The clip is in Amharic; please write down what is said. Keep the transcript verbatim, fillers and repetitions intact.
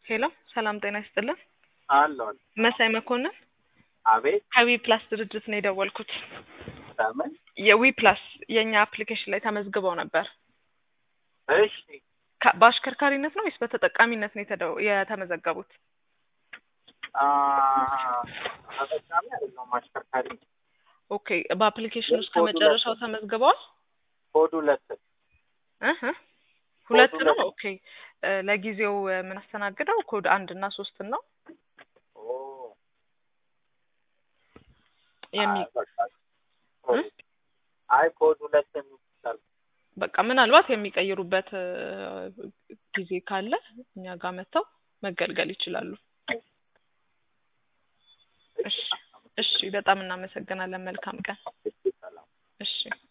ሄሎ ሰላም ጤና ይስጥልን። አሎን መሳይ መኮንን አቤት ከዊ ፕላስ ድርጅት ነው የደወልኩት። ታመን የዊ ፕላስ የኛ አፕሊኬሽን ላይ ተመዝግበው ነበር። እሺ በአሽከርካሪነት ነው ወይስ በተጠቃሚነት ነው የተደው የተመዘገቡት? አ ተጠቃሚ አይደለም አሽከርካሪ። ኦኬ በአፕሊኬሽን ውስጥ ከመጨረሻው ተመዝግበዋል? ኮድ ሁለት እህ ሁለት ነው። ኦኬ ለጊዜው ምን አስተናግደው ኮድ አንድ እና ሶስት ነው። ኦ የሚ አይ ኮድ ሁለት ነው። በቃ ምናልባት የሚቀይሩበት ጊዜ ካለ እኛ ጋር መተው መገልገል ይችላሉ። እሺ እሺ በጣም እናመሰግናለን። መልካም ቀን። እሺ